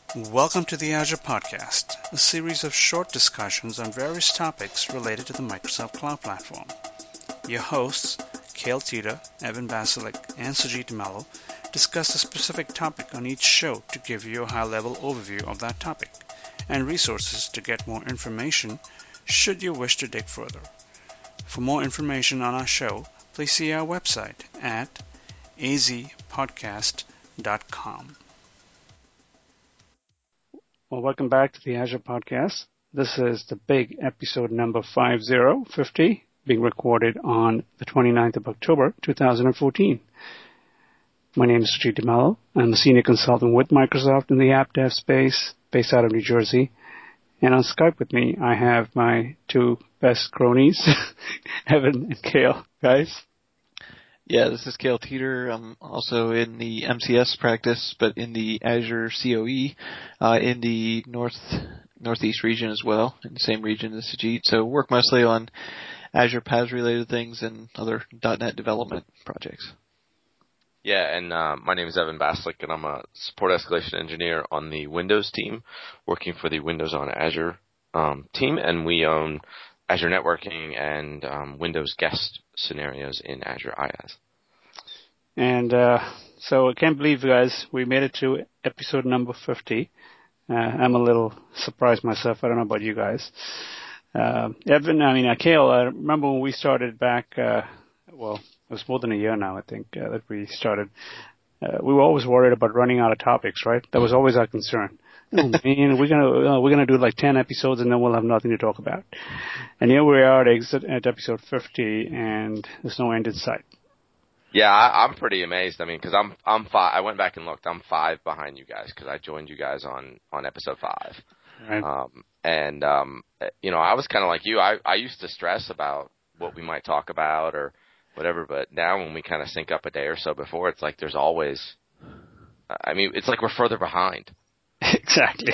Welcome to the Azure Podcast, a series of short discussions on various topics related to the Microsoft Cloud Platform. Your hosts, Cale Tita, Evan Basilik, and Sujit Mello, discuss a specific topic on each show to give you a high-level overview of that topic, and resources to get more information should you wish to dig further. For more information on our show, please see our website at azpodcast.com. Well, welcome back to the Azure Podcast. This is the big episode number 50, being recorded on the 29th of October, 2014. My name is Sujit DeMello. I'm a senior consultant with Microsoft in the app dev space, based out of New Jersey. And on Skype with me, I have my two best cronies, Evan and Cale. Guys? Yeah, this is Cale Teeter. I'm also in the MCS practice, but in the Azure COE, in the northeast region as well, in the same region as Sujit. So work mostly on Azure PaaS related things and other .NET development projects. Yeah, and my name is Evan Baslik, and I'm a support escalation engineer on the Windows team, working for the Windows on Azure team, and we own Azure Networking and Windows guest scenarios in Azure IaaS. And so I can't believe, guys, we made it to episode number 50. I'm a little surprised myself. I don't know about you guys. Evan, Cale, I remember when we started back, it was more than a year now, I think, that we started. We were always worried about running out of topics, right? That was always our concern. Oh, man, we're gonna do like 10 episodes and then we'll have nothing to talk about. And here we are at episode 50, and there's no end in sight. Yeah, I'm pretty amazed. Because I'm five. I went back and looked. I'm 5 behind you guys because I joined you guys on episode 5. Right. I was kind of like you. I used to stress about what we might talk about or whatever, but now when we kind of sync up a day or so before, it's like there's always. It's like we're further behind. Exactly.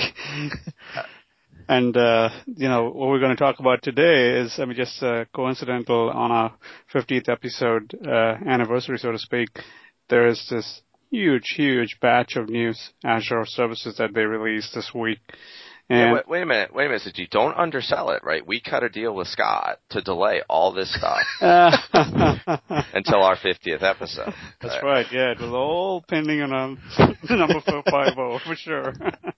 And, what we're going to talk about today is, just coincidental on our 50th episode anniversary, so to speak. There is this huge batch of new Azure services that they released this week. And yeah, wait a minute, Sujit. Don't undersell it, right? We cut a deal with Scott to delay all this stuff until our 50th episode. That's right. Yeah, it was all pending on number 50 for sure.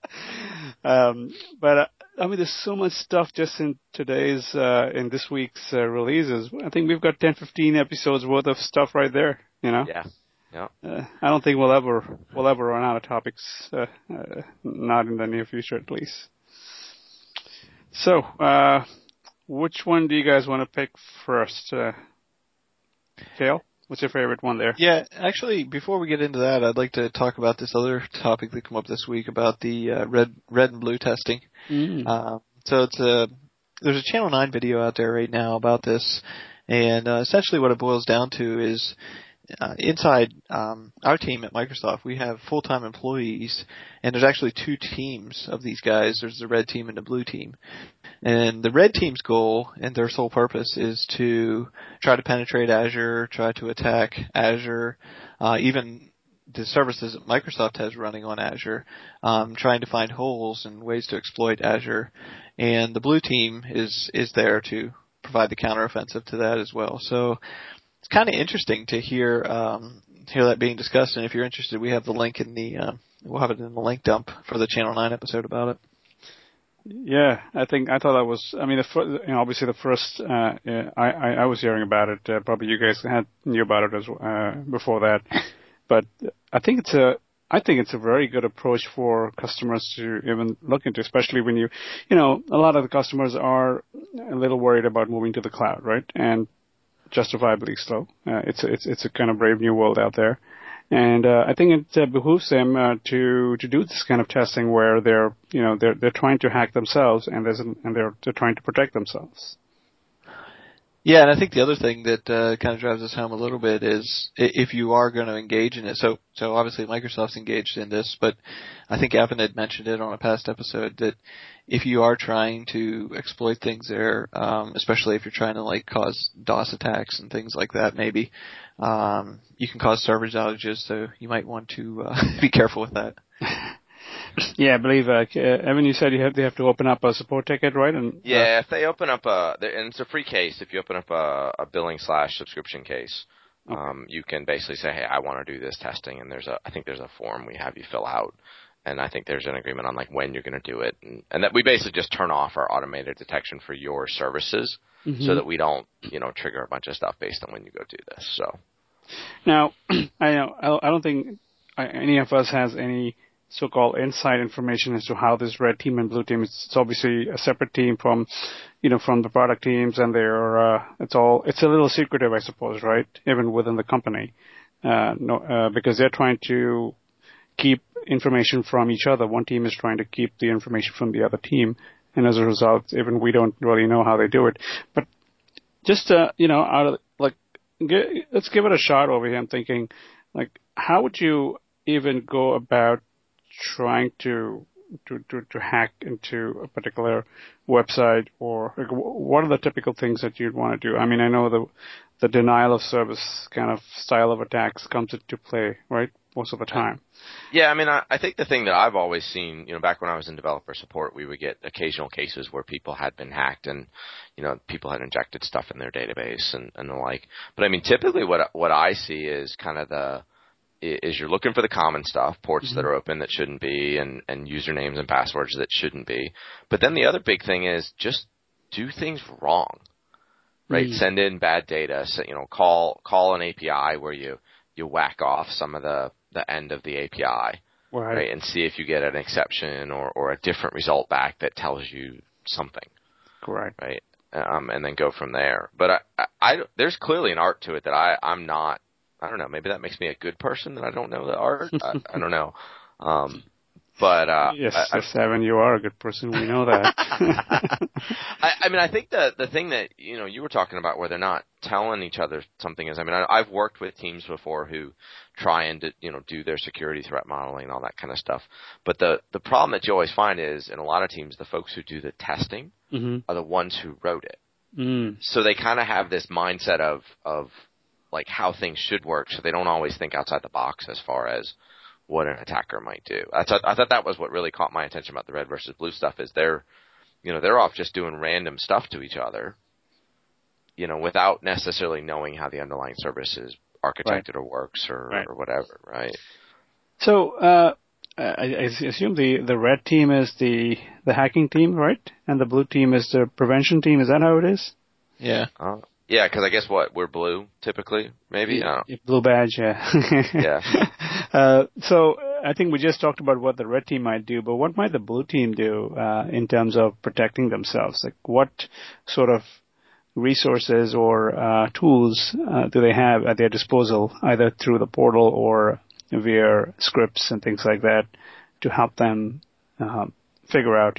There's so much stuff just in this week's releases. I think we've got 10, 15 episodes worth of stuff right there. Yeah. Yeah. I don't think we'll ever run out of topics. Not in the near future, at least. So, which one do you guys want to pick first? Cale, what's your favorite one there? Yeah, actually, before we get into that, I'd like to talk about this other topic that came up this week about the red and blue testing. Mm. There's a Channel 9 video out there right now about this, and essentially what it boils down to is inside our team at Microsoft, we have full-time employees, and there's actually 2 teams of these guys. There's the red team and the blue team. And the red team's goal and their sole purpose is to try to penetrate Azure, try to attack Azure, even the services that Microsoft has running on Azure, trying to find holes and ways to exploit Azure. And the blue team is there to provide the counteroffensive to that as well. So it's kind of interesting to hear that being discussed, and if you're interested, we have the link we'll have it in the link dump for the Channel 9 episode about it. Yeah, I thought that was. Obviously the first. I was hearing about it. Probably you guys knew about it before that, but I think it's a very good approach for customers to even look into, especially when a lot of the customers are a little worried about moving to the cloud, right? And justifiably so. It's a kind of brave new world out there, and I think it behooves them to do this kind of testing where they're trying to hack themselves and they're trying to protect themselves. Yeah, and I think the other thing that kind of drives us home a little bit is if you are going to engage in it. So obviously Microsoft's engaged in this, but I think Evan had mentioned it on a past episode that if you are trying to exploit things there, especially if you're trying to cause DOS attacks and things like that, maybe you can cause server outages. So you might want to be careful with that. Yeah, I believe, Evan, you said they have to open up a support ticket, right? And Yeah, if they open up and it's a free case, if you open up a billing/subscription case, okay. you can basically say, hey, I want to do this testing, and I think there's a form we have you fill out, and I think there's an agreement on like when you're going to do it, and that we basically just turn off our automated detection for your services, so that we don't, trigger a bunch of stuff based on when you go do this. So Now, I don't think any of us has any so-called inside information as to how this red team and blue team. It's obviously a separate team from the product teams, and it's a little secretive, I suppose, right? Even within the company, because they're trying to keep information from each other. One team is trying to keep the information from the other team, and as a result, even we don't really know how they do it. But just out of let's give it a shot over here. I'm thinking, like, how would you even go about trying to hack into a particular website, or like, what are the typical things that you'd want to do? I mean, I know the denial of service kind of style of attacks comes into play, right, most of the time. Yeah, I mean, I think the thing that I've always seen, back when I was in developer support, we would get occasional cases where people had been hacked and, people had injected stuff in their database and the like. But I mean, typically what I see is kind of is you're looking for the common stuff, ports that are open that shouldn't be, and usernames and passwords that shouldn't be. But then the other big thing is just do things wrong, right? Send in bad data, so, call an API where you whack off some of the end of the API, right? And see if you get an exception or a different result back that tells you something. Correct. Right. And then go from there. But there's clearly an art to it that I'm not. I don't know. Maybe that makes me a good person that I don't know the art. I don't know. But yes, Evan, you are a good person. We know that. I mean, I think the thing that you were talking about where they're not telling each other something is, I mean, I've worked with teams before who try and do their security threat modeling and all that kind of stuff. But the problem that you always find is in a lot of teams, the folks who do the testing are the ones who wrote it. So they kind of have this mindset of like how things should work, so they don't always think outside the box as far as what an attacker might do. I thought that was what really caught my attention about the red versus blue stuff is they're off just doing random stuff to each other, without necessarily knowing how the underlying service is architected or works or whatever, right? So I assume the red team is the hacking team, right? And the blue team is the prevention team. Is that how it is? Yeah. Yeah, because I guess we're blue typically, maybe. Blue badge, yeah. Yeah. So I think we just talked about what the red team might do, but what might the blue team do in terms of protecting themselves? Like, what sort of resources or tools do they have at their disposal, either through the portal or via scripts and things like that, to help them figure out,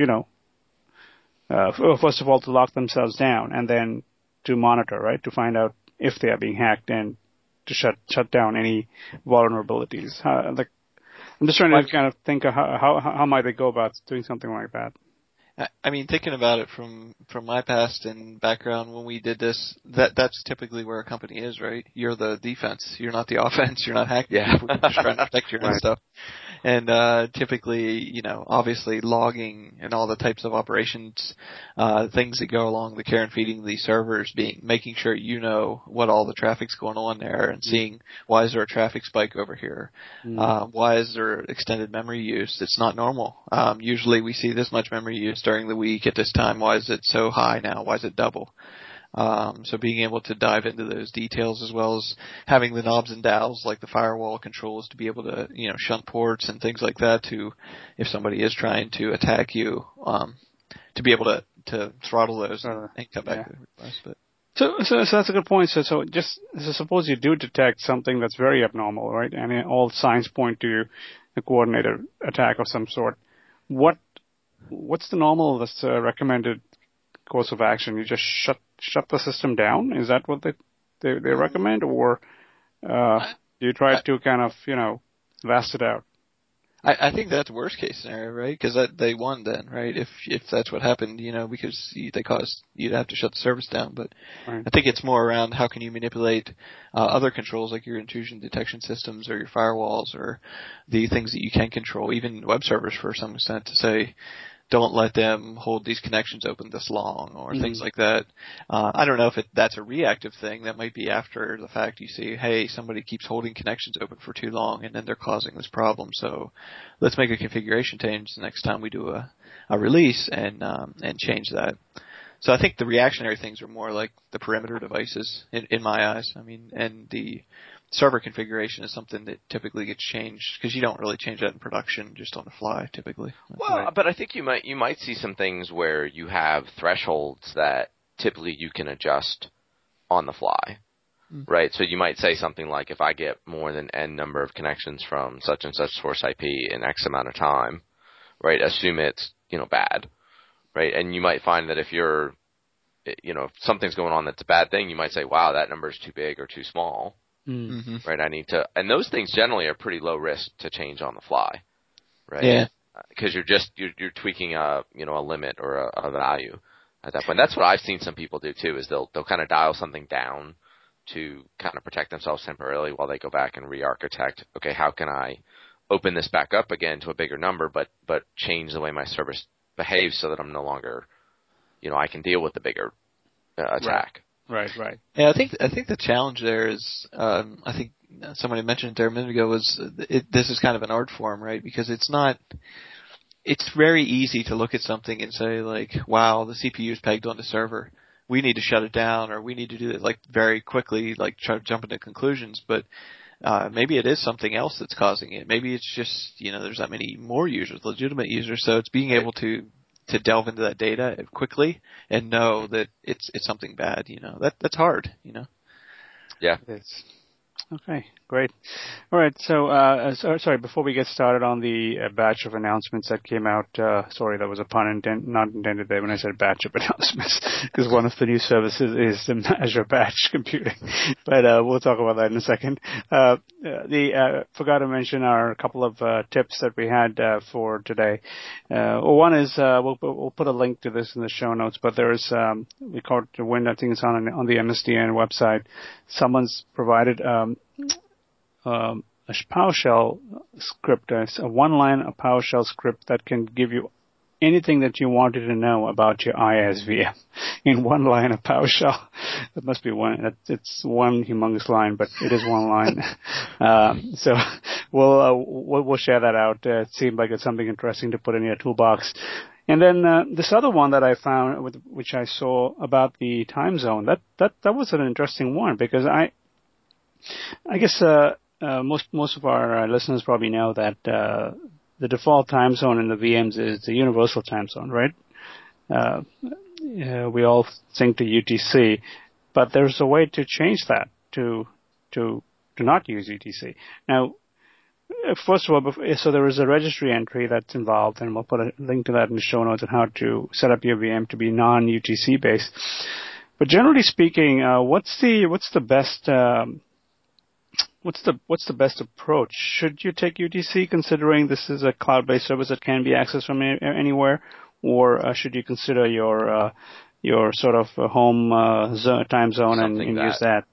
first of all, to lock themselves down, and then to monitor, right, to find out if they are being hacked and to shut down any vulnerabilities. I'm just trying to kind of think of how might they go about doing something like that. I mean, thinking about it from my past and background, when we did this, that's typically where a company is, right? You're the defense. You're not the offense. You're not hacking people. You're just trying to protect your own stuff. And typically, obviously logging and all the types of operations, things that go along the care and feeding these servers, making sure what all the traffic's going on there and seeing why is there a traffic spike over here? Why is there extended memory use? It's not normal. Usually we see this much memory use during the week at this time. Why is it so high now? Why is it double? So being able to dive into those details, as well as having the knobs and dials like the firewall controls to be able to, shunt ports and things like that to, if somebody is trying to attack you, to be able to throttle those and come back to the request. But So that's a good point. So suppose you do detect something that's very abnormal, right? And all signs point to a coordinated attack of some sort. What's the normal, recommended course of action? You just shut the system down? Is that what they recommend, or do you try to kind of vast it out? I think that's worst case scenario, right? Because they won then, right? If that's what happened, because they caused you to have to shut the service down. But Right. I think it's more around how can you manipulate other controls like your intrusion detection systems or your firewalls or the things that you can control, even web servers for some extent, to say, don't let them hold these connections open this long or things like that. I don't know if that's a reactive thing. That might be after the fact. You see, hey, somebody keeps holding connections open for too long and then they're causing this problem. So let's make a configuration change the next time we do a release and change that. So I think the reactionary things are more like the perimeter devices in my eyes. I mean, and the server configuration is something that typically gets changed because you don't really change that in production just on the fly typically. Well, but I think you might see some things where you have thresholds that typically you can adjust on the fly, right? So you might say something like, if I get more than N number of connections from such and such source IP in X amount of time, right? Assume it's bad, right? And you might find that if if something's going on that's a bad thing, you might say, wow, that number is too big or too small. Right, I need to, and those things generally are pretty low risk to change on the fly, right? Yeah, because you're tweaking a limit or a value at that point. That's what I've seen some people do too. Is they'll kind of dial something down to kind of protect themselves temporarily while they go back and re-architect. Okay, how can I open this back up again to a bigger number, but change the way my service behaves so that I'm no longer, I can deal with the bigger attack. Right. Yeah, I think the challenge there is, I think somebody mentioned it there a minute ago, this is kind of an art form, right? Because it's very easy to look at something and say like, wow, the CPU is pegged on the server. We need to shut it down, or we need to do it like very quickly, like try to jump into conclusions. But maybe it is something else that's causing it. Maybe it's just there's that many more users, legitimate users. So it's being able to delve into that data quickly and know that it's something bad. That's hard. Yeah. It's okay. Great. All right. So, sorry. Before we get started on the batch of announcements that came out, sorry, that was a pun not intended there when I said batch of announcements, because one of the new services is Azure Batch Computing. But we'll talk about that in a second. Forgot to mention our couple of tips that we had for today. One is we'll put a link to this in the show notes, but there is we call it the Wind. I think it's on the MSDN website. Someone's provided a PowerShell script, a one-line PowerShell script that can give you anything that you wanted to know about your IaaS VM in one line of PowerShell. That must be one. It's one humongous line, but it is one line. So we'll share that out. It seemed like it's something interesting to put in your toolbox. And then this other one that I found, which I saw about the time zone, that was an interesting one, because I guess most of our listeners probably know that the default time zone in the VMs is the universal time zone, right? We all sync to UTC, but there's a way to change that to not use UTC. Now, first of all, so there is a registry entry that's involved, and we'll put a link to that in the show notes on how to set up your VM to be non-UTC based. But generally speaking, what's the best What's the best approach? Should you take UTC, considering this is a cloud-based service that can be accessed from anywhere, or should you consider your sort of home time zone and use that?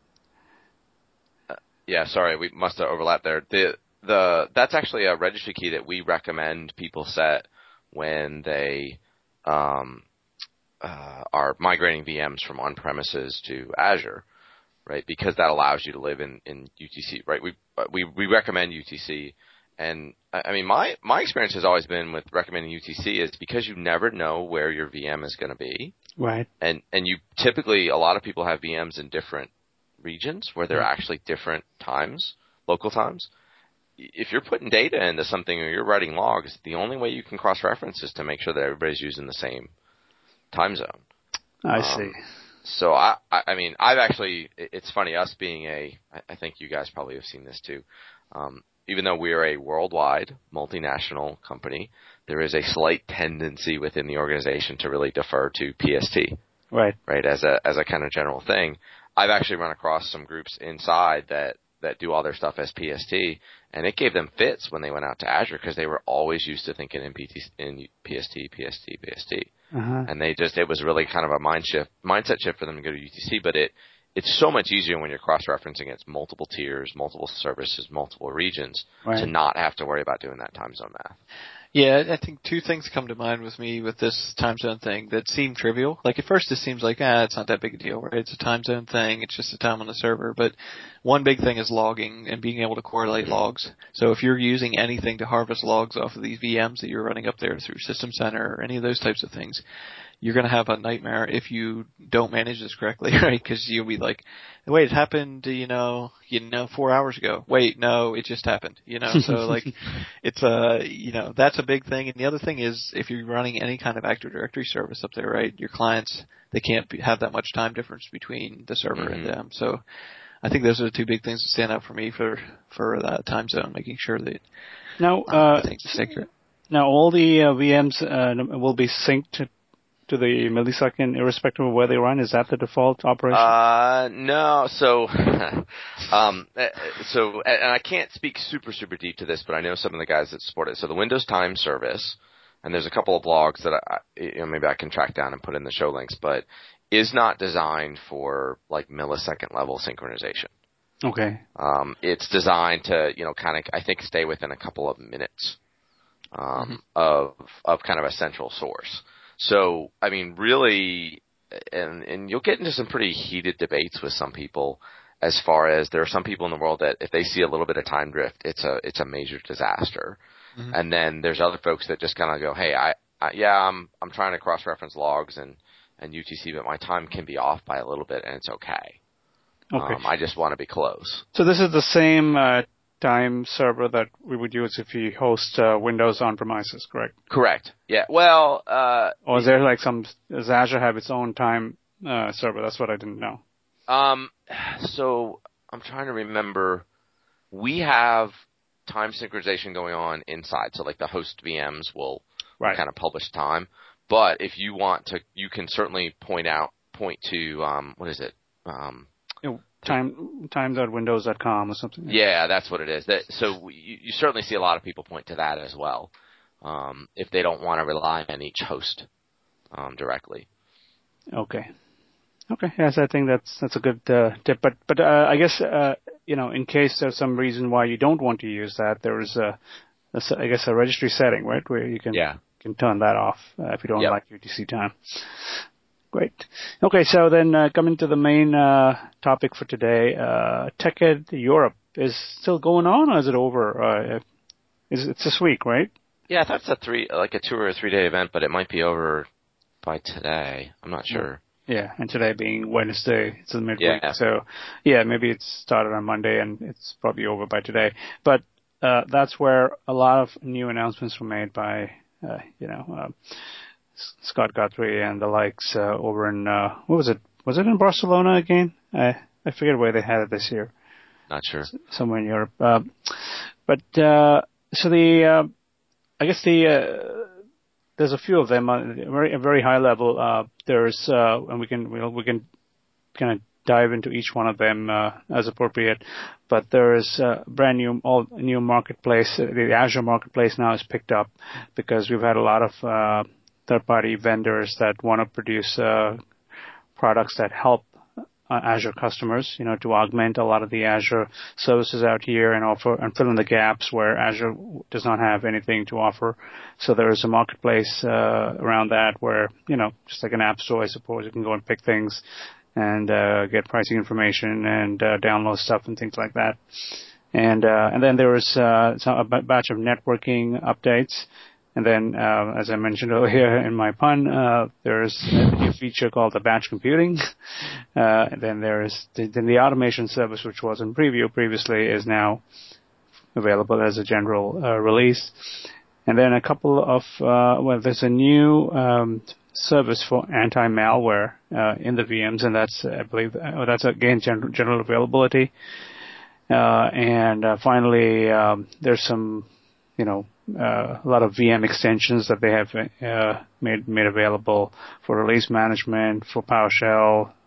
Yeah, sorry, we must have overlapped there. That's actually a registry key that we recommend people set when they are migrating VMs from on-premises to Azure. Right, because that allows you to live in UTC. Right, we recommend UTC, and I mean my experience has always been with recommending UTC is because you never know where your VM is going to be. Right, and you typically, a lot of people have VMs in different regions where they're actually different times, local times. If you're putting data into something or you're writing logs, the only way you can cross-reference is to make sure that everybody's using the same time zone. I see. So I mean, I've actually, it's funny, us being I think you guys probably have seen this too. Even though we are a worldwide multinational company, there is a slight tendency within the organization to really defer to PST. Right. Right. As a kind of general thing. I've actually run across some groups inside that that do all their stuff as PST, and it gave them fits when they went out to Azure because they were always used to thinking in PST, PST. And it was really kind of a mindset shift for them to go to UTC, but it's so much easier when you're cross-referencing against multiple tiers, multiple services, multiple regions to not have to worry about doing that time zone math. Yeah, I think two things come to mind with me with this time zone thing that seem trivial. Like at first it seems like, it's not that big a deal, right? It's a time zone thing. It's just a time on the server. But one big thing is logging and being able to correlate logs. So if you're using anything to harvest logs off of these VMs that you're running up there through System Center or any of those types of things, you're going to have a nightmare if you don't manage this correctly, right? Because you'll be like, wait, it happened, 4 hours ago. Wait, no, it just happened, So like, it's that's a big thing. And the other thing is, if you're running any kind of Active Directory service up there, right, your clients, they can't have that much time difference between the server and them. So I think those are the two big things that stand out for me for that time zone, making sure that things are accurate. Now all the VMs will be synced to the millisecond, irrespective of where they run? Is that the default operation? No. So, and I can't speak super deep to this, but I know some of the guys that support it. So the Windows Time Service, and there's a couple of blogs that maybe I can track down and put in the show links, but is not designed for like millisecond level synchronization. Okay. It's designed to, kind of, I think, stay within a couple of minutes of kind of a central source. So, I mean, really, and you'll get into some pretty heated debates with some people as far as there are some people in the world that if they see a little bit of time drift, it's a major disaster. Mm-hmm. And then there's other folks that just kind of go, hey, I'm trying to cross-reference logs and UTC, but my time can be off by a little bit and it's okay. Okay. I just want to be close. So this is the same time server that we would use if you host Windows on premises, correct? Correct. Yeah. Well, or is there like does Azure have its own time server? That's what I didn't know. So I'm trying to remember. We have time synchronization going on inside. So like the host VMs will kind of publish time. But if you want to, you can certainly point to, what is it? Times.windows.com or something. Yeah, that's what it is. So you certainly see a lot of people point to that as well, if they don't want to rely on each host directly. Okay. Yes, I think that's a good tip. But I guess in case there's some reason why you don't want to use that, there is a registry setting, right, where you can turn that off if you don't like UTC time. Great. Okay, so then coming to the main topic for today, TechEd Europe is still going on, or is it over? It's this week, right? Yeah, I thought it's a 2 or 3 day event, but it might be over by today. I'm not sure. Yeah, and today being Wednesday, it's the midweek. Yeah. So, yeah, maybe it started on Monday and it's probably over by today. But that's where a lot of new announcements were made by, Scott Guthrie and the likes over in, what was it? Was it in Barcelona again? I forget where they had it this year. Not sure. Somewhere in Europe. So I guess there's a few of them on a very high level. There's, and we can kind of dive into each one of them as appropriate. But there is a brand new marketplace. The Azure marketplace now is picked up because we've had a lot of third-party vendors that want to produce products that help Azure customers, to augment a lot of the Azure services out here and offer and fill in the gaps where Azure does not have anything to offer. So there is a marketplace around that where, just like an app store, I suppose, you can go and pick things and get pricing information and download stuff and things like that. And then there is a batch of networking updates. And then, as I mentioned earlier in my pun, there's a new feature called the batch computing. And then there's the automation service, which was in preview previously, is now available as a general release. And then a couple of, there's a new service for anti-malware in the VMs, and that's, I believe, that's again general availability. And finally, there's some, a lot of VM extensions that they have made available for release management, for PowerShell,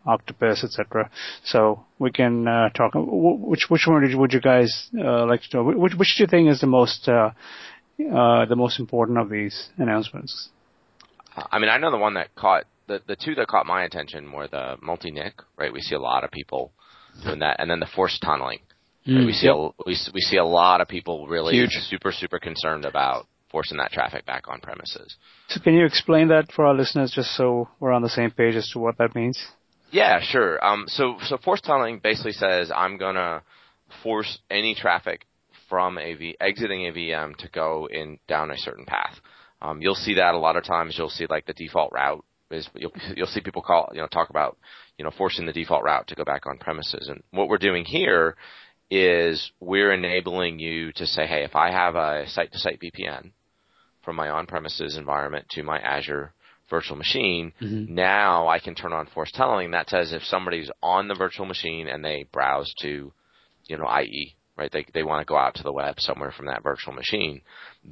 Octopus, etc. So we can talk. Which one would you guys like to know? Which do you think is the most important of these announcements? I mean, I know the one that caught the two that caught my attention were the multi-NIC, right? We see a lot of people doing that, and then the forced tunneling. Right? We see a lot of people really super concerned about forcing that traffic back on premises. So can you explain that for our listeners, just so we're on the same page as to what that means? Yeah, sure. So forced tunneling basically says I'm gonna force any traffic from exiting a VM to go down a certain path. You'll see that a lot of times. You'll see like the default route is you'll see people talk about forcing the default route to go back on premises. And what we're doing here is we're enabling you to say, hey, if I have a site-to-site VPN from my on-premises environment to my Azure virtual machine, now I can turn on forced tunneling. That says if somebody's on the virtual machine and they browse to, IE, right? They want to go out to the web somewhere from that virtual machine.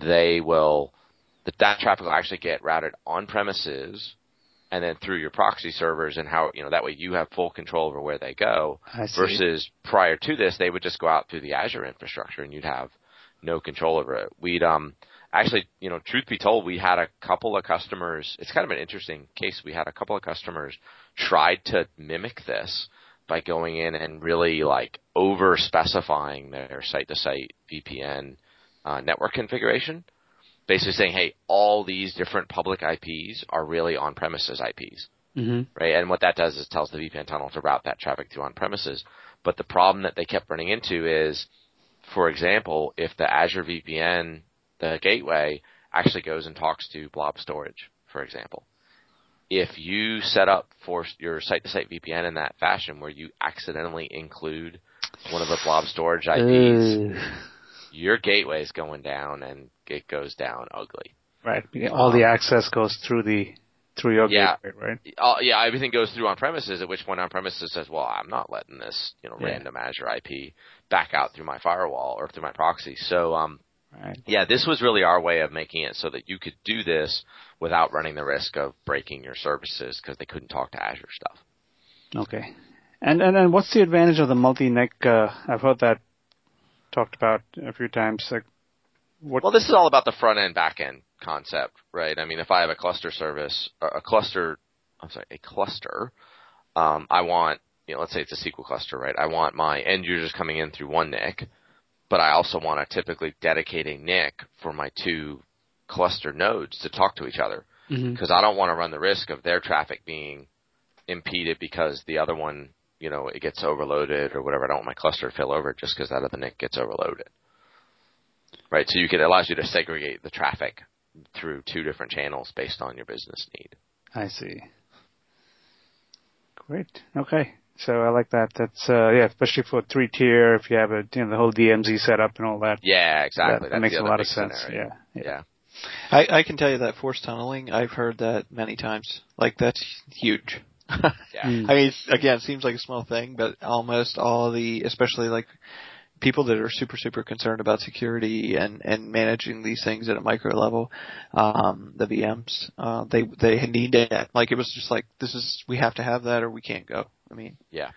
That traffic will actually get routed on premises and then through your proxy servers, and how, that way you have full control over where they go. Versus prior to this, they would just go out through the Azure infrastructure and you'd have no control over it. We'd, actually, truth be told, we had a couple of customers. It's kind of an interesting case. We had a couple of customers tried to mimic this by going in and really over specifying their site-to-site VPN network configuration. Basically saying, hey, all these different public IPs are really on-premises IPs, right? And what that does is tells the VPN tunnel to route that traffic through on-premises. But the problem that they kept running into is, for example, if the Azure VPN, the gateway, actually goes and talks to blob storage, for example, if you set up for your site-to-site VPN in that fashion where you accidentally include one of the blob storage IPs, your gateway is going down, and it goes down ugly. Right. All the access goes through your gateway, right? Yeah, everything goes through on-premises, at which point on-premises says, well, I'm not letting this random Azure IP back out through my firewall or through my proxy. So, this was really our way of making it so that you could do this without running the risk of breaking your services because they couldn't talk to Azure stuff. Okay. And what's the advantage of the multi-NIC? I've heard that talked about a few times. Well, this is all about the front end, back end concept, right? I mean, if I have a cluster service, I want, let's say it's a SQL cluster, right? I want my end users coming in through one NIC, but I also want to typically dedicate a NIC for my two cluster nodes to talk to each other, because I don't want to run the risk of their traffic being impeded because the other one, it gets overloaded or whatever. I don't want my cluster to fail over just because that other NIC gets overloaded. Right, so it allows you to segregate the traffic through two different channels based on your business need. I see. Great. Okay. So I like that. That's especially for 3-tier, if you have the whole DMZ setup and all that. Yeah, exactly. That makes a lot of sense. Yeah. I can tell you that forced tunneling, I've heard that many times. That's huge. Yeah. I mean, again, it seems like a small thing, but almost all especially people that are super concerned about security and managing these things at a micro level, the VMs, they need that. It was just we have to have that or we can't go. I mean, yeah.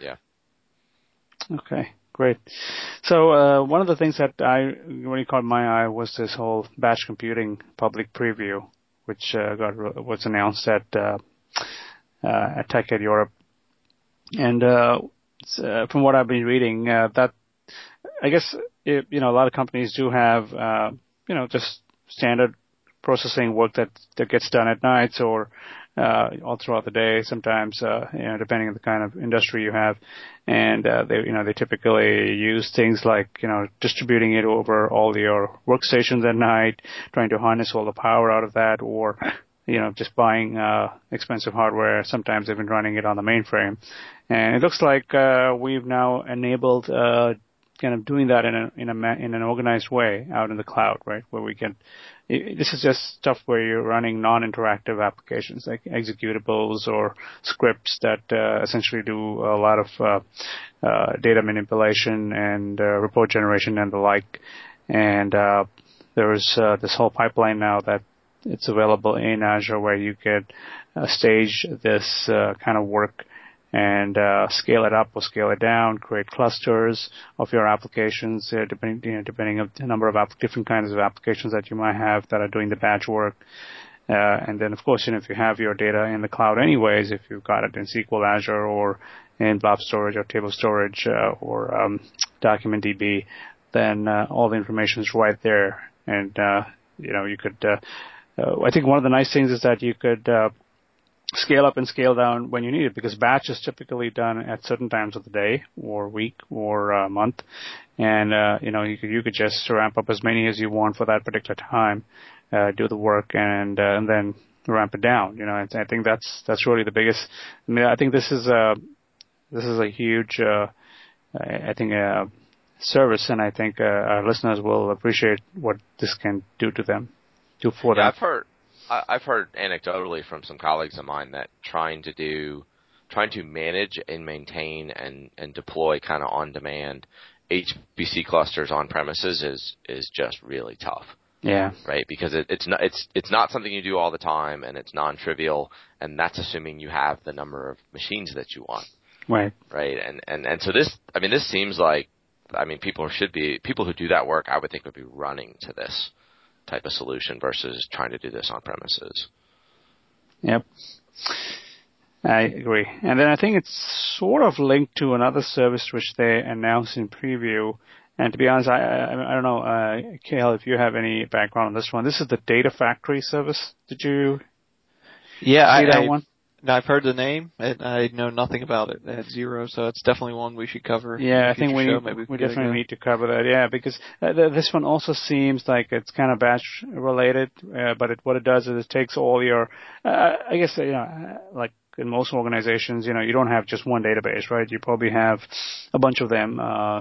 Okay, great. So one of the things that really caught my eye was this whole batch computing public preview, which was announced at TechEd Europe, and from what I've been reading, that I guess a lot of companies do have just standard processing work that gets done at nights or all throughout the day. Sometimes depending on the kind of industry you have, and they typically use things like distributing it over all your workstations at night, trying to harness all the power out of that, or just buying expensive hardware. Sometimes they've been running it on the mainframe, and it looks like we've now enabled kind of doing that in an organized way out in the cloud, right? Where we can. This is just stuff where you're running non-interactive applications like executables or scripts that essentially do a lot of data manipulation and report generation and the like. And there's this whole pipeline now that it's available in Azure where you could stage this kind of work and scale it up or scale it down, create clusters of your applications, depending on the number of different kinds of applications that you might have that are doing the batch work. And then, of course, if you have your data in the cloud anyways, if you've got it in SQL Azure or in blob storage or table storage or DocumentDB, then all the information is right there. And, you could, I think one of the nice things is that you could scale up and scale down when you need it, because batch is typically done at certain times of the day or week or month. And, you could just ramp up as many as you want for that particular time, do the work and then ramp it down. I think that's really the biggest. I mean, I think this is a huge, service, and I think our listeners will appreciate what this can do to them, for them. I've heard anecdotally from some colleagues of mine that trying to manage and maintain and deploy kind of on demand HPC clusters on premises is just really tough. Yeah. Right, because it's not something you do all the time, and it's non-trivial, and that's assuming you have the number of machines that you want. Right. Right, and so this seems like, people who do that work, I would think, would be running to this type of solution versus trying to do this on premises. Yep. I agree. And then I think it's sort of linked to another service which they announced in preview. And to be honest, I don't know, Kale, if you have any background on this one. This is the Data Factory service. Did you see that one? I've heard the name, and I know nothing about it at zero, so it's definitely one we should cover. Yeah, I think we definitely need to cover that, yeah, because this one also seems like it's kind of batch related, but what it does is it takes all your, I guess, like in most organizations, you don't have just one database, right? You probably have a bunch of them.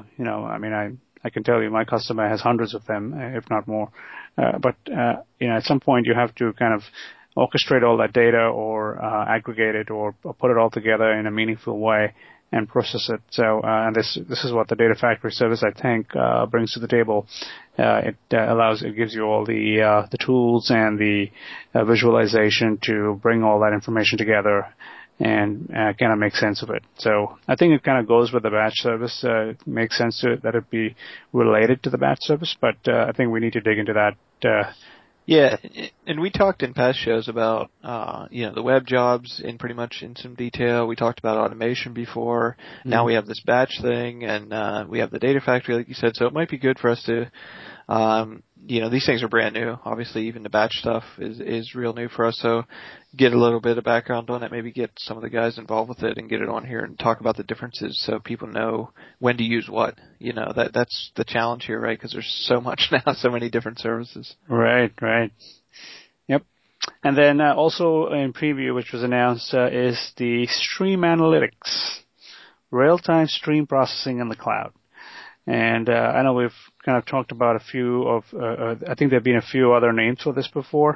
I can tell you my customer has hundreds of them, if not more. But at some point you have to kind of orchestrate all that data or aggregate it or put it all together in a meaningful way and process it. So, and this is what the Data Factory service, I think, brings to the table. It gives you all the tools and the visualization to bring all that information together and kind of make sense of it. So I think it kind of goes with the batch service. It makes sense that it be related to the batch service, but I think we need to dig into that. Yeah, and we talked in past shows about, the web jobs in some detail. We talked about automation before. Mm-hmm. Now we have this batch thing, and we have the Data Factory, like you said. So it might be good for us to, these things are brand new. Obviously, even the batch stuff is real new for us. So get a little bit of background on it, maybe get some of the guys involved with it and get it on here and talk about the differences so people know when to use what. That's the challenge here, right? Because there's so much now, so many different services. Right. Yep. And then also in preview, which was announced, is the Stream Analytics, real-time stream processing in the cloud. And I know we've kind of talked about a few of, I think there have been a few other names for this before.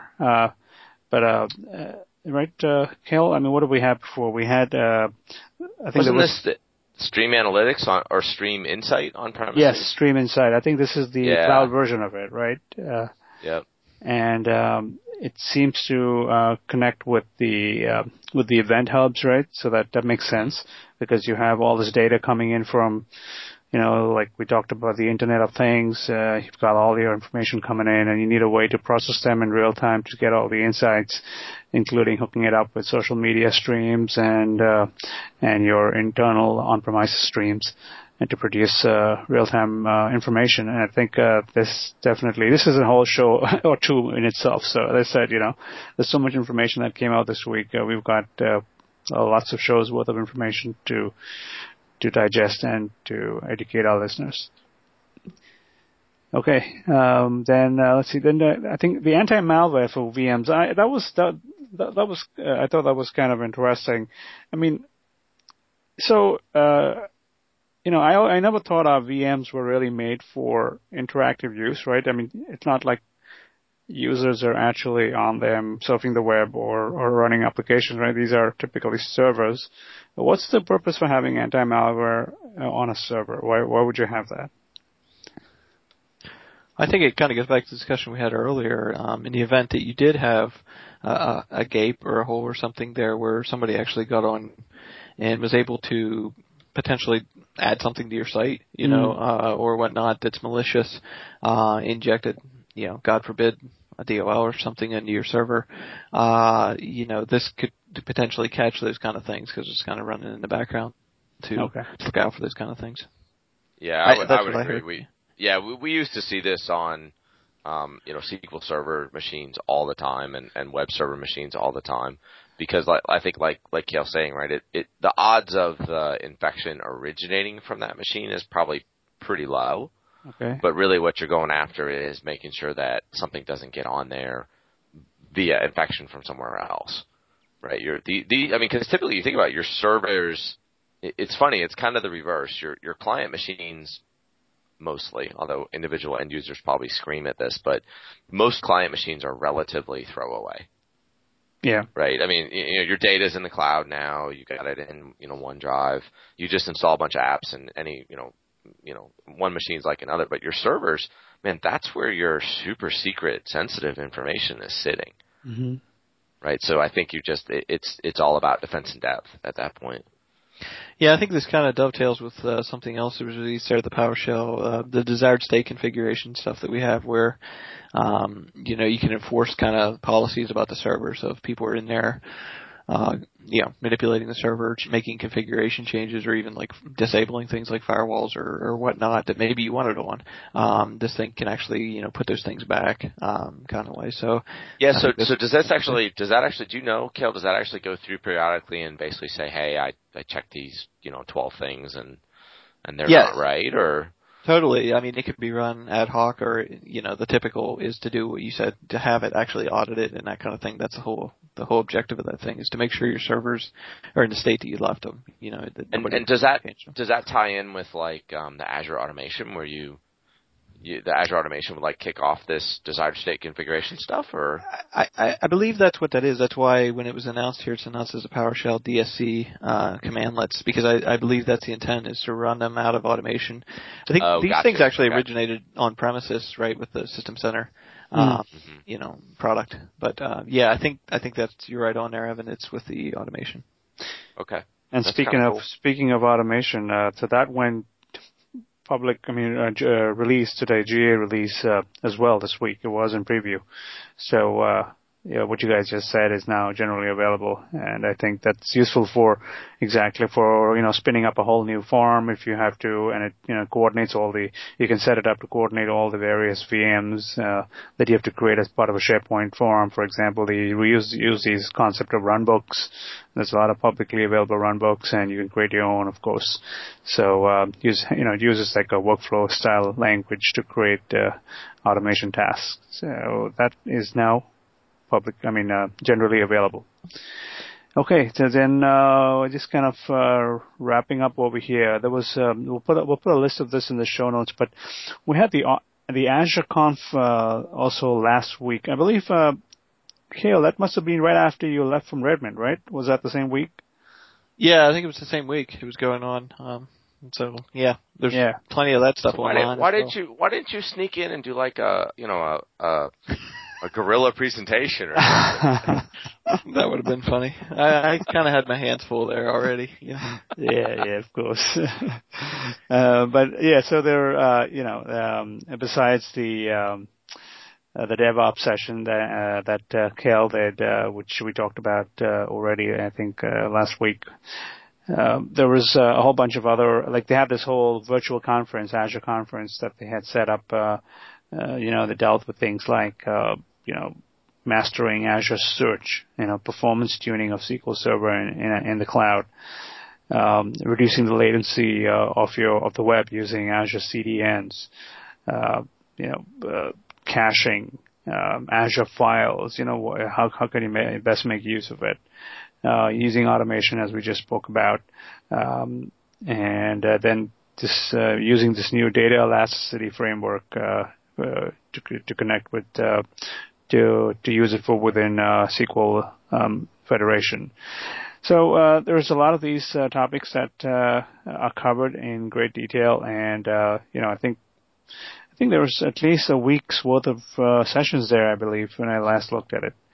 Right, Kel? I mean, what did we have before? We had, I think Wasn't this Stream Analytics or Stream Insight on premises? Yes, Stream Insight. I think this is the cloud version of it, right? Yep. And it seems to connect with the event hubs, right? So that makes sense because you have all this data coming in from, like we talked about the Internet of Things. You've got all your information coming in, and you need a way to process them in real time to get all the insights, including hooking it up with social media streams and your internal on-premises streams, and to produce real-time information. And I think this is a whole show or two in itself. So as I said, there's so much information that came out this week. We've got lots of shows worth of information to digest and to educate our listeners. Okay, then let's see. Then I think the anti-malware for VMs. I thought that was kind of interesting. I mean, so I never thought our VMs were really made for interactive use, right? I mean, it's not like users are actually on them surfing the web or running applications, right? These are typically servers. What's the purpose for having anti-malware on a server? Why would you have that? I think it kind of goes back to the discussion we had earlier. In the event that you did have a gape or a hole or something there where somebody actually got on and was able to potentially add something to your site, or whatnot that's malicious, injected, God forbid, a DOL or something into your server, this could potentially catch those kind of things because it's kind of running in the background to look out for those kind of things. Yeah, I would agree. We used to see this on, SQL Server machines all the time and web server machines all the time, because I think like Cale's saying, right, the odds of the infection originating from that machine is probably pretty low. Okay. But really what you're going after is making sure that something doesn't get on there via infection from somewhere else, right? Because typically you think about it, your servers, it's funny, it's kind of the reverse. Your client machines, mostly, although individual end users probably scream at this, but most client machines are relatively throwaway. Yeah. Right. I mean, your data's in the cloud now. You got it in, OneDrive. You just install a bunch of apps, and any, one machine's like another. But your servers, man, that's where your super secret, sensitive information is sitting. Mm-hmm. Right. So I think it's all about defense in depth at that point. Yeah, I think this kind of dovetails with something else that was released there at the PowerShell, the desired state configuration stuff that we have where, you can enforce kind of policies about the server. So if people are in there, manipulating the server, making configuration changes, or even like disabling things like firewalls or whatnot that maybe you wanted on, this thing can actually, put those things back, kind of way. So yeah. So does that actually, do you know, Cale, does that actually go through periodically and basically say, hey, I checked these, 12 things and they're not right, or? Totally. I mean, it could be run ad hoc, or the typical is to do what you said, to have it actually audited and that kind of thing. That's the whole objective of that thing, is to make sure your servers are in the state that you left them. And does that tie in with like the Azure automation, where the Azure automation would like kick off this desired state configuration stuff, or? I believe that's what that is. That's why when it was announced here, it's announced as a PowerShell DSC commandlets, because I believe that's the intent, is to run them out of automation. I think these things actually originated on premises, right, with the System Center, product. But I think that's, you're right on there, Evan. It's with the automation. Okay. And that's speaking of automation, so that went public, release today, GA release as well this week. It was in preview. So, what you guys just said is now generally available, and I think that's useful for spinning up a whole new farm if you have to, and it coordinates you can set it up to coordinate all the various VMs that you have to create as part of a SharePoint farm. For example, we use these concept of runbooks. There's a lot of publicly available runbooks, and you can create your own, of course. So it uses like a workflow style language to create automation tasks. So that is now generally available. Okay, so then just kind of wrapping up over here. There was we'll put a list of this in the show notes, but we had the Azure Conf also last week. I believe, Cale, that must have been right after you left from Redmond, right? Was that the same week? Yeah, I think it was the same week it was going on. So there's plenty of that stuff online. Why didn't you sneak in and do like a guerrilla presentation or something? That would have been funny. I kind of had my hands full there already. Yeah, of course. So there, besides the DevOps session that Cale did, which we talked about already, I think last week. There was a whole bunch of other, like they have this whole virtual conference, Azure conference, that they had set up. That dealt with things like mastering Azure Search, performance tuning of SQL Server in the cloud, reducing the latency of the web using Azure CDNs, caching Azure files. How can you best make use of it? Using automation, as we just spoke about, and then using this new data elasticity framework to connect with to use it for within SQL Federation. So there's a lot of these topics that are covered in great detail, and I think there was at least a week's worth of sessions there, I believe, when I last looked at it.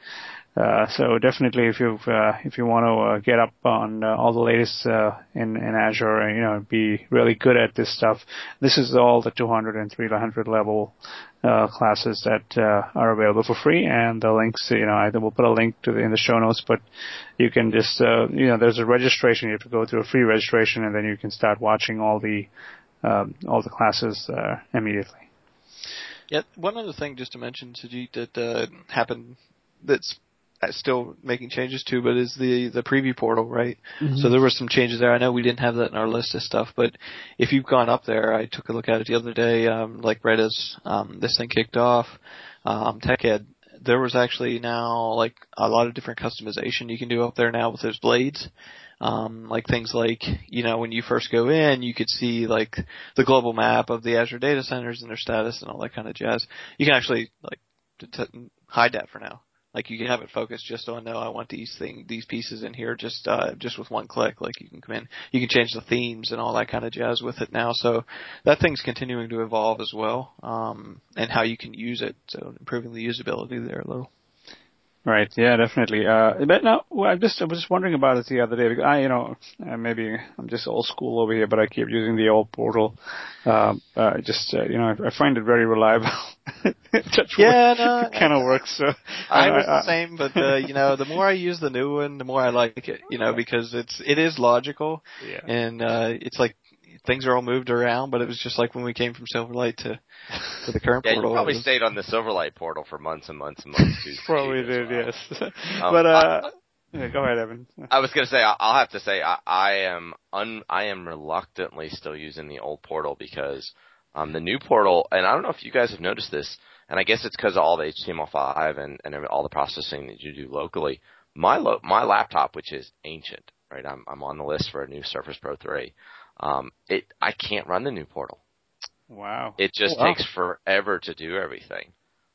So definitely, if you want to get up on all the latest in Azure and be really good at this stuff, this is all the 200 and 300 level classes that are available for free, and the links, either we'll put a link in the show notes, but you can just there's a registration. You have to go through a free registration, and then you can start watching all the classes immediately. Yeah, one other thing just to mention, Sajid, that happened that's still making changes to, but is the preview portal, right? Mm-hmm. So there were some changes there. I know we didn't have that in our list of stuff, but if you've gone up there, I took a look at it the other day, like right as this thing kicked off, TechEd, there was actually now like a lot of different customization you can do up there now with those blades. Like things like, when you first go in, you could see like the global map of the Azure data centers and their status and all that kind of jazz. You can actually like hide that for now. Like you can have it focused just on, no, I want these pieces in here just with one click. Like you can come in, you can change the themes and all that kind of jazz with it now. So that thing's continuing to evolve as well, and how you can use it. So improving the usability there a little. Right. Yeah, definitely. But no, I was just wondering about it the other day because maybe I'm just old school over here, but I keep using the old portal. I find it very reliable. Kind of works. So I was the same, but the more I use the new one, the more I like it. Because it is logical, and it's like things are all moved around, but it was just like when we came from Silverlight to the current portal. Yeah, you probably stayed on the Silverlight portal for months and months and months too. Probably did, well. Yes. But go ahead, Evan. I was going to say, I'll have to say, I am reluctantly still using the old portal because the new portal, and I don't know if you guys have noticed this, and I guess it's because of all the HTML5 and all the processing that you do locally. My laptop, which is ancient, right? I'm on the list for a new Surface Pro 3. I can't run the new portal. Wow. It just takes forever to do everything.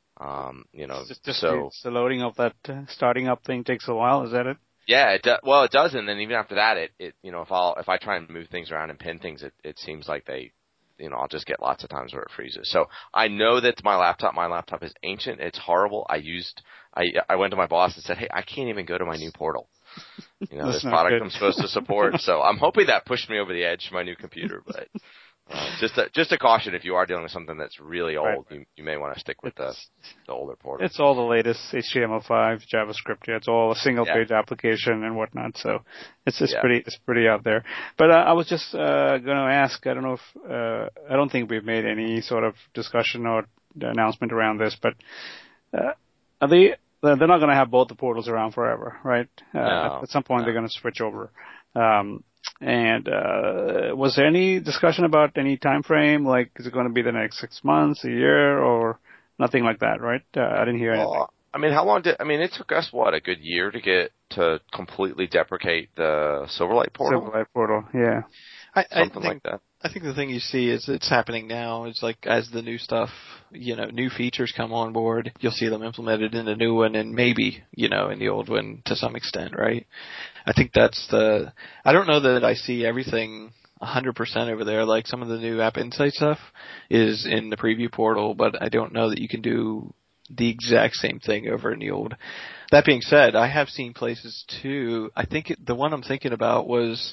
So the loading of that starting up thing takes a while. Is that it? Yeah, it does, and then even after that, if I try and move things around and pin things, it seems like I'll just get lots of times where it freezes. So I know that my laptop is ancient. It's horrible. I went to my boss and said, hey, I can't even go to my new portal. This product good. I'm supposed to support. So I'm hoping that pushed me over the edge to my new computer, but just a caution, if you are dealing with something that's really old, right. you may want to stick with the older portal. It's all the latest HTML5, JavaScript. Yeah, it's all a single page application and whatnot. So it's pretty out there. But I was just going to ask. I don't know if I don't think we've made any sort of discussion or announcement around this, but they're not going to have both the portals around forever, right? No, at some point they're going to switch over. And was there any discussion about any time frame? Like, is it going to be the next 6 months, a year, or nothing like that? Right? I didn't hear anything. I mean, how long it took us a good year to get to completely deprecate the Silverlight portal. Silverlight portal, yeah. Something like that. I think the thing you see is it's happening now. It's like as the new stuff, new features come on board, you'll see them implemented in the new one and maybe, in the old one to some extent, right? I think I don't know that I see everything 100% over there. Like some of the new App Insight stuff is in the preview portal, but I don't know that you can do the exact same thing over in the old. That being said, I have seen places too. I think the one I'm thinking about was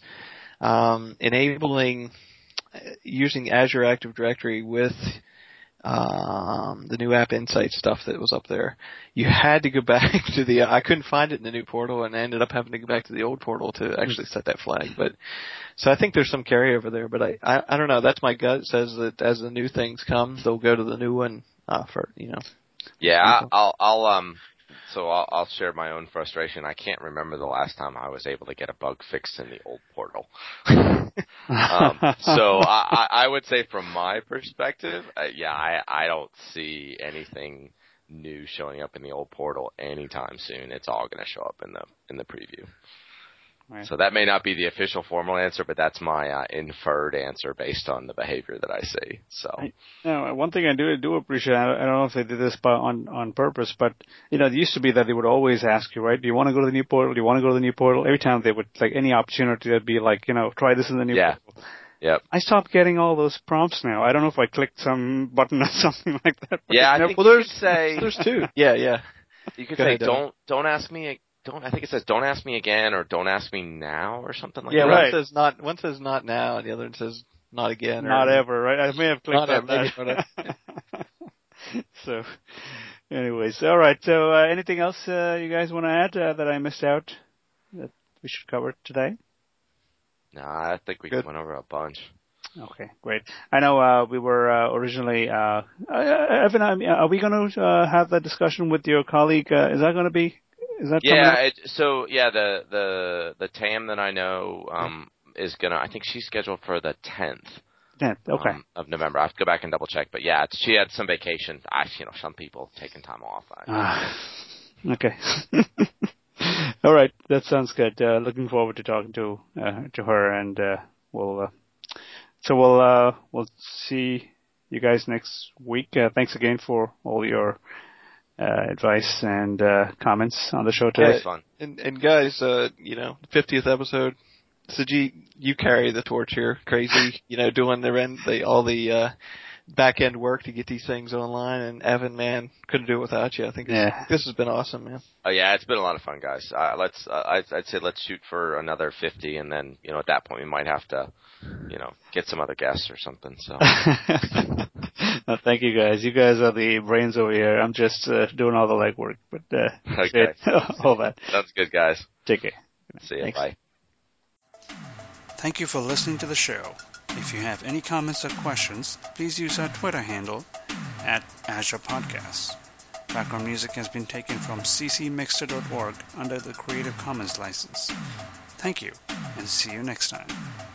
enabling using Azure Active Directory with the new App Insight stuff that was up there. You had to go back to I couldn't find it in the new portal, and I ended up having to go back to the old portal to actually set that flag. But so I think there's some carryover there, but I don't know. That's my gut. It says that as the new things come, they'll go to the new one for. Yeah, I'll share my own frustration. I can't remember the last time I was able to get a bug fixed in the old portal. So I would say from my perspective, I don't see anything new showing up in the old portal anytime soon. It's all going to show up in the preview. Right. So that may not be the official formal answer, but that's my inferred answer based on the behavior that I see. So, one thing I do appreciate, I don't know if they did this on purpose, but it used to be that they would always ask you, right? Do you want to go to the new portal? Do you want to go to the new portal? Every time they would, like any opportunity, they'd be like, try this in the new portal. Yep. I stopped getting all those prompts now. I don't know if I clicked some button or something like that. Yeah, I think there's two. Yeah. You could Go say, ahead, don't ask me. I think it says, don't ask me again, or don't ask me now, or something like yeah, that. right. One says not now, and the other one says not again. Not or, ever, right? I may have clicked Not on ever, that. So, anyways, all right. So, anything else you guys want to add that I missed out that we should cover today? No, I think we Good. went over a bunch. Okay, great. I know we were originally. Evan, are we going to have that discussion with your colleague? Is that going to be? Is that coming up? The TAM that I know is gonna. I think she's scheduled for the 10th. 10th. Okay. Of November. I have to go back and double check, but yeah, she had some vacation. Some people taking time off. Okay. All right, that sounds good. Looking forward to talking to her, and we'll see you guys next week. Thanks again for all your advice and comments on the show today. Always fun. And guys, 50th episode. Sajid, you carry the torch here. Crazy, doing all the back end work to get these things online. And Evan, man, couldn't do it without you. I think this has been awesome, man. Oh yeah, it's been a lot of fun, guys. I'd say let's shoot for another 50, and then at that point we might have to get some other guests or something. So. No, thank you guys. You guys are the brains over here. I'm just doing all the legwork, but okay. all that. Sounds good, guys. Take care. See you. Thanks. Bye. Thank you for listening to the show. If you have any comments or questions, please use our Twitter handle @AzurePodcasts. Background music has been taken from ccmixter.org under the Creative Commons license. Thank you, and see you next time.